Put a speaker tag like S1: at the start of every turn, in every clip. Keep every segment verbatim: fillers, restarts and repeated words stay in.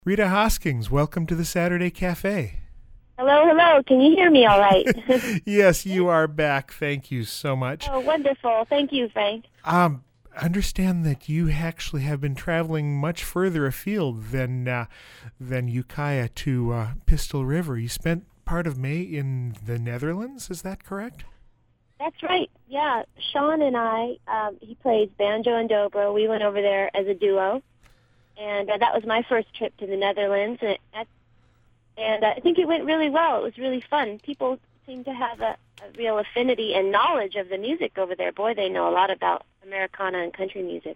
S1: Rita Hoskins, welcome to the Saturday Cafe.
S2: Hello, hello. Can you hear me all right?
S1: Yes, you are back. Thank you so much.
S2: Oh, wonderful. Thank you, Frank.
S1: Um, I understand that you actually have been traveling much further afield than uh, than Ukiah to uh, Pistol River. You spent part of May in the Netherlands. Is that correct?
S2: That's right. Yeah, Sean and I, um, he plays banjo and dobro. We went over there as a duo, and uh, that was my first trip to the Netherlands. And, it, and uh, I think it went really well. It was really fun. People seem to have a, a real affinity and knowledge of the music over there. Boy, they know a lot about Americana and country music.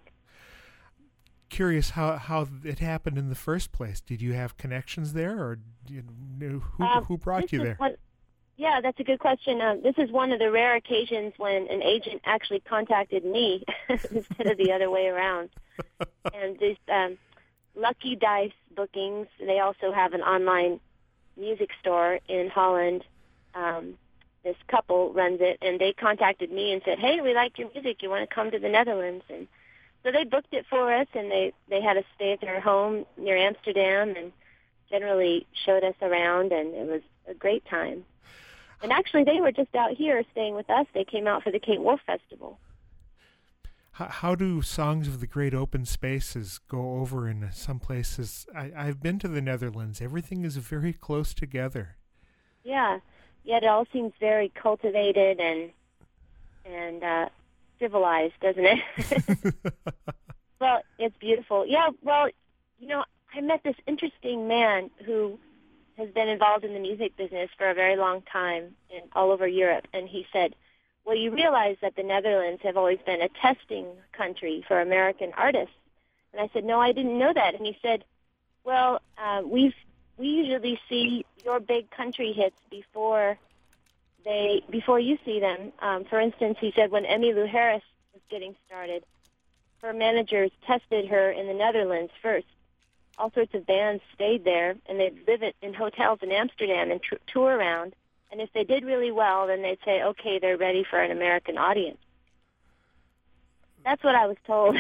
S1: Curious how, how it happened in the first place. Did you have connections there, or you know, who,
S2: Um,
S1: who brought you there?
S2: One, yeah, that's a good question. Um, this is one of the rare occasions when an agent actually contacted me instead of the other way around. And this um, Lucky Dice Bookings, they also have an online music store in Holland. Um, this couple runs it, and they contacted me and said, hey, we like your music. You want to come to the Netherlands? And so they booked it for us, and they, they had us stay at their home near Amsterdam and generally showed us around, and it was a great time. And actually, they were just out here staying with us. They came out for the Cape Wolf Festival.
S1: How, how do songs of the great open spaces go over in some places? I, I've been to the Netherlands. Everything is very close together.
S2: Yeah, yet it all seems very cultivated and and uh, civilized, doesn't it? Well, it's beautiful. Yeah, well, you know, I met this interesting man who has been involved in the music business for a very long time in, all over Europe. And he said, well, you realize that the Netherlands have always been a testing country for American artists. And I said, no, I didn't know that. And he said, well, uh, we've, we usually see your big country hits before they before you see them. Um, for instance, he said when Emmylou Harris was getting started, her managers tested her in the Netherlands first. All sorts of bands stayed there, and they'd live it in hotels in Amsterdam and tr- tour around. And if they did really well, then they'd say, okay, they're ready for an American audience. That's what I was told.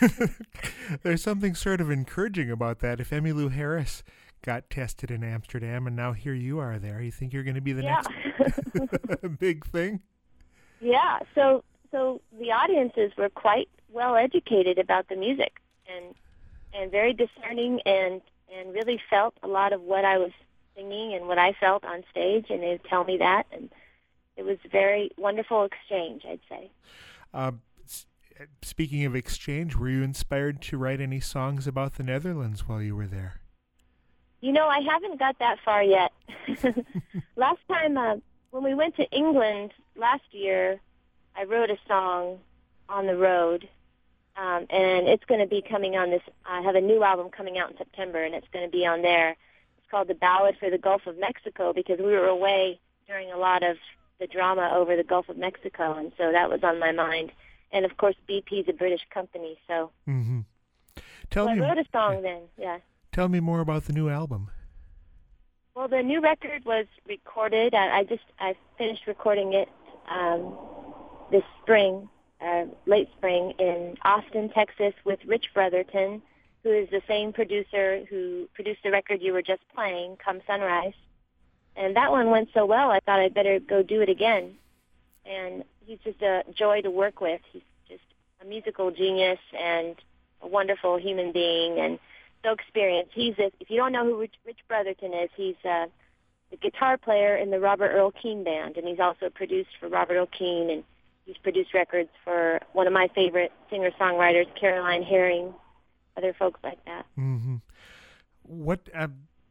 S1: There's something sort of encouraging about that. If Emmylou Harris got tested in Amsterdam, and now here you are there, you think you're going to be the
S2: Yeah.
S1: next big thing?
S2: Yeah, so so the audiences were quite well educated about the music, and and very discerning, and, and really felt a lot of what I was singing and what I felt on stage, and they would tell me that, and it was a very wonderful exchange, I'd say.
S1: Uh, speaking of exchange, were you inspired to write any songs about the Netherlands while you were there?
S2: You know, I haven't got that far yet. Last time, uh, when we went to England last year, I wrote a song on the road. Um, and it's going to be coming on this, I have a new album coming out in September, and it's going to be on there. It's called The Ballad for the Gulf of Mexico, because we were away during a lot of the drama over the Gulf of Mexico, and so that was on my mind. And, of course, B P's a British company, so,
S1: Mm-hmm. Tell
S2: so
S1: me,
S2: I wrote a song then, yeah.
S1: Tell me more about the new album.
S2: Well, the new record was recorded. I, I just, I finished recording it um, this spring. Uh, late spring in Austin, Texas, with Rich Brotherton, who is the same producer who produced the record you were just playing, Come Sunrise. And that one went so well, I thought I'd better go do it again. And he's just a joy to work with. He's just a musical genius and a wonderful human being and so experienced. He's a, if you don't know who Rich, Rich Brotherton is, he's uh, the guitar player in the Robert Earl Keen Band, and he's also produced for Robert Earl Keen, and he's produced records for one of my favorite singer-songwriters, Caroline Herring, other folks like that.
S1: Mm-hmm. What uh,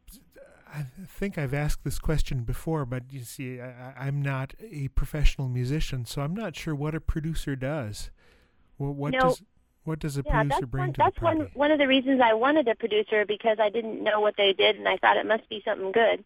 S1: I think I've asked this question before, but you see, I, I'm not a professional musician, so I'm not sure what a producer does. Well, what
S2: you know,
S1: does what does a
S2: yeah,
S1: producer
S2: that's
S1: bring
S2: one,
S1: to
S2: that's
S1: the party?
S2: one one of the reasons I wanted a producer, because I didn't know what they did, and I thought it must be something good.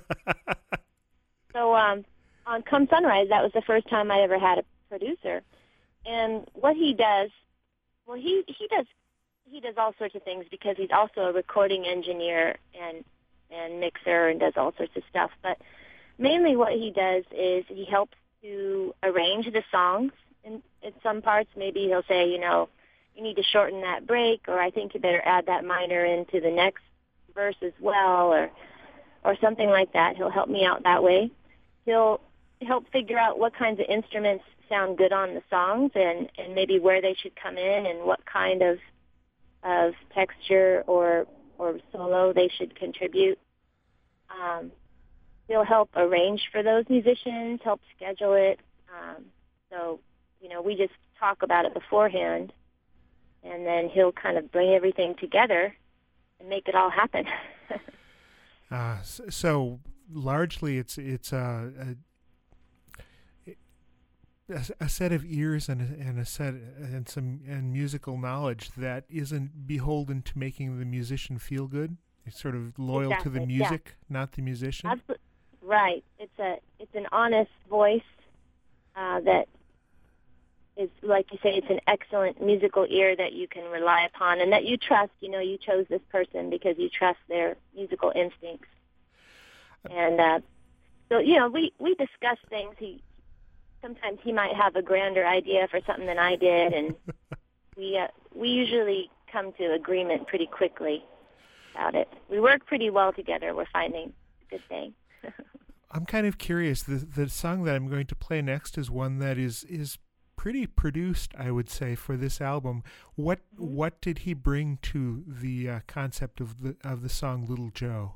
S2: So um, on Come Sunrise, that was the first time I ever had a producer, and what he does, well, he he does he does all sorts of things, because he's also a recording engineer and and mixer and does all sorts of stuff. But mainly what he does is he helps to arrange the songs. In, in some parts, maybe he'll say, you know, you need to shorten that break, or I think you better add that minor into the next verse as well, or or something like that. He'll help me out that way. He'll help figure out what kinds of instruments sound good on the songs, and, and maybe where they should come in, and what kind of of texture or or solo they should contribute. Um, he'll help arrange for those musicians, help schedule it. Um, so, you know, we just talk about it beforehand, and then he'll kind of bring everything together and make it all happen.
S1: uh, so, so largely, it's it's a, a, a set of ears and a, and a set and some and musical knowledge that isn't beholden to making the musician feel good. It's sort of loyal
S2: exactly.
S1: to the music,
S2: yeah.
S1: not the musician.
S2: Absolutely. Right. It's a it's an honest voice uh, that is, like you say, it's an excellent musical ear that you can rely upon and that you trust. You know, you chose this person because you trust their musical instincts. And uh, so, you know, we, we discuss things. He sometimes he might have a grander idea for something than I did, and we uh, we usually come to agreement pretty quickly about it. We work pretty well together. We're finding a good thing.
S1: I'm kind of curious. The the song that I'm going to play next is one that is is pretty produced, I would say, for this album. What
S2: Mm-hmm.
S1: what did he bring to the uh, concept of the of the song Little Joe?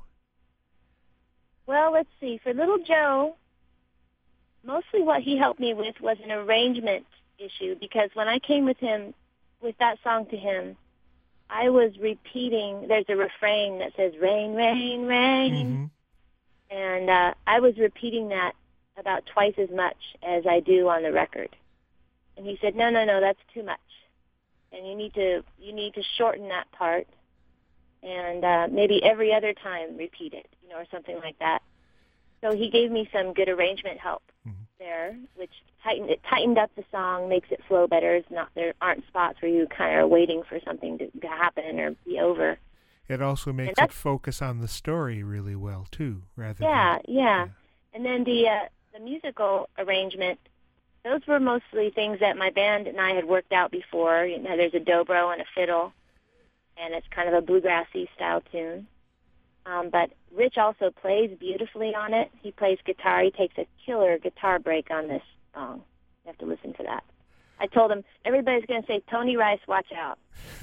S2: Well, let's see. For Little Joe, mostly what he helped me with was an arrangement issue, because when I came with him, with that song to him, I was repeating, there's a refrain that says, rain, rain, rain.
S1: Mm-hmm.
S2: And uh, I was repeating that about twice as much as I do on the record. And he said, no, no, no, that's too much. And you need to you need to shorten that part, and uh, maybe every other time repeat it, you know, or something like that. So he gave me some good arrangement help
S1: Mm-hmm.
S2: there, which tightened it tightened up the song, makes it flow better. It's not, there aren't spots where you kind of are waiting for something to, to happen or be over.
S1: It also makes it focus on the story really well too, rather.
S2: Yeah,
S1: than,
S2: yeah,
S1: yeah.
S2: And then the uh, the musical arrangement, those were mostly things that my band and I had worked out before. You know, there's a dobro and a fiddle, and it's kind of a bluegrassy style tune. Um, but Rich also plays beautifully on it. He plays guitar. He takes a killer guitar break on this song. You have to listen to that. I told him, everybody's going to say, Tony Rice, watch out.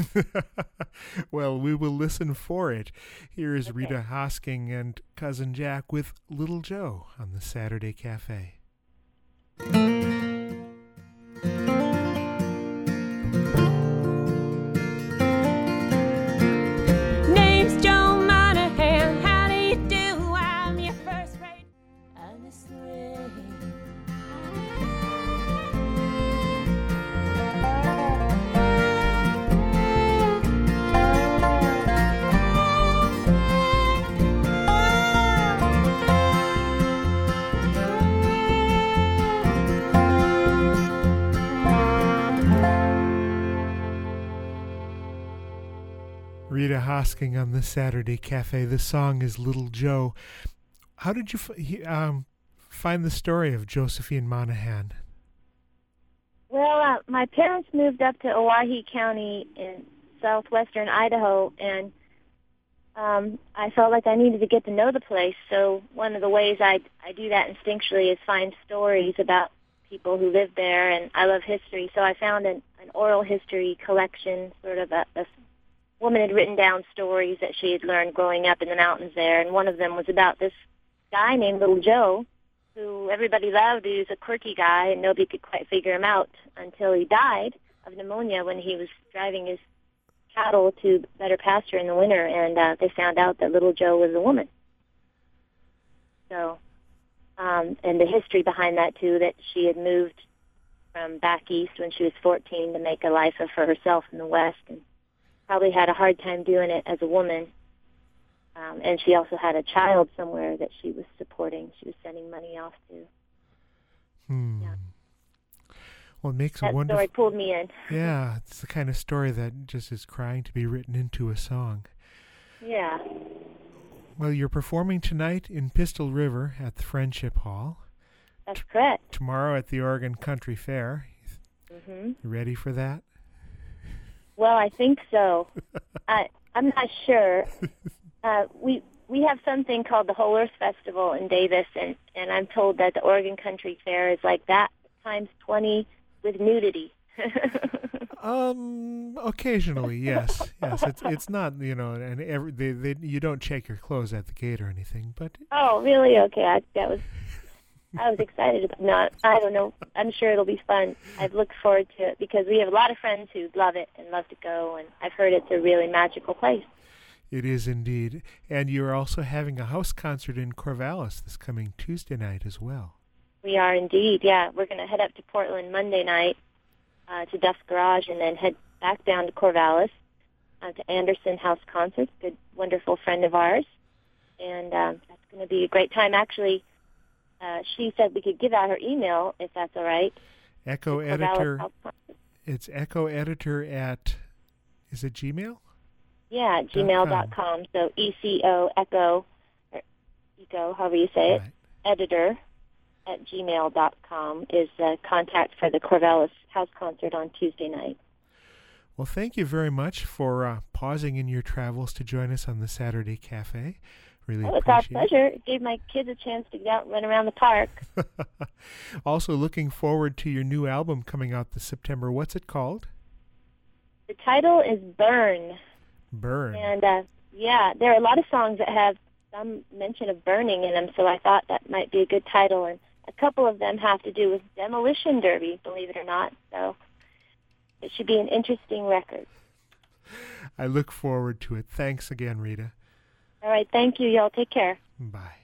S1: Well, we will listen for it. Here is
S2: Okay.
S1: Rita Hosking and Cousin Jack with Little Joe on the Saturday Cafe.
S3: Name's Joe Monahan. How do you do? I'm your first rate. Honestly.
S1: Rita Hosking on the Saturday Cafe. The song is Little Joe. How did you f- he, um, find the story of Josephine Monahan?
S2: Well, uh, my parents moved up to Owyhee County in southwestern Idaho, and um, I felt like I needed to get to know the place. So one of the ways I, I do that instinctually is find stories about people who live there, and I love history. So I found an, an oral history collection, sort of a, a woman had written down stories that she had learned growing up in the mountains there, and one of them was about this guy named Little Joe, who everybody loved. He was a quirky guy, and nobody could quite figure him out until he died of pneumonia when he was driving his cattle to better pasture in the winter, and uh, they found out that Little Joe was a woman. So, um, and the history behind that, too, that she had moved from back east when she was fourteen to make a life of for herself in the West, and probably had a hard time doing it as a woman. Um, and she also had a child somewhere that she was supporting. She was sending money off to.
S1: Hmm.
S2: Yeah.
S1: Well, it makes
S2: That
S1: a wonderful...
S2: story pulled me in.
S1: Yeah, it's the kind of story that just is crying to be written into a song.
S2: Yeah.
S1: Well, you're performing tonight in Pistol River at the Friendship Hall.
S2: That's correct.
S1: Tomorrow at the Oregon Country Fair.
S2: Mm-hmm.
S1: You ready for that?
S2: Well, I think so. I, I'm not sure. uh, we we have something called the Whole Earth Festival in Davis, and, and I'm told that the Oregon Country Fair is like that times twenty with nudity.
S1: Um, occasionally, yes, yes. It's it's not, you know, and every they, they you don't check your clothes at the gate or anything, but
S2: Oh, really? Okay, I, that was I was excited about. Not, I don't know. I'm sure it'll be fun. I've looked forward to it because we have a lot of friends who love it and love to go, and I've heard it's a really magical place.
S1: it is indeed. And you're also having a house concert in Corvallis this coming Tuesday night as well.
S2: We are indeed. Yeah, we're going to head up to Portland Monday night uh, to Duff's Garage, and then head back down to Corvallis uh, to Anderson House Concerts. Good, wonderful friend of ours, and um, that's going to be a great time. Actually, uh, she said we could give out her email if that's all right.
S1: Echo
S2: Corvallis
S1: Editor.
S2: House Concerts.
S1: It's Echo Editor at, is it Gmail?
S2: Yeah, gmail dot com. So E C O Echo, or Eco, however you say it,
S1: Right.
S2: editor at gmail dot com is uh, contact for the Corvallis House Concert on Tuesday night.
S1: Well, thank you very much for uh, pausing in your travels to join us on the Saturday Cafe. Really
S2: Oh, it's our
S1: appreciate it.
S2: pleasure. It gave my kids a chance to get out and run around the park.
S1: Also looking forward to your new album coming out this September. What's it called?
S2: The title is Burn.
S1: Burn.
S2: And, uh, yeah, there are a lot of songs that have some mention of burning in them, so I thought that might be a good title. And a couple of them have to do with Demolition Derby, believe it or not. So it should be an interesting record.
S1: I look forward to it. Thanks again, Rita.
S2: All right, thank you. Y'all take care.
S1: Bye.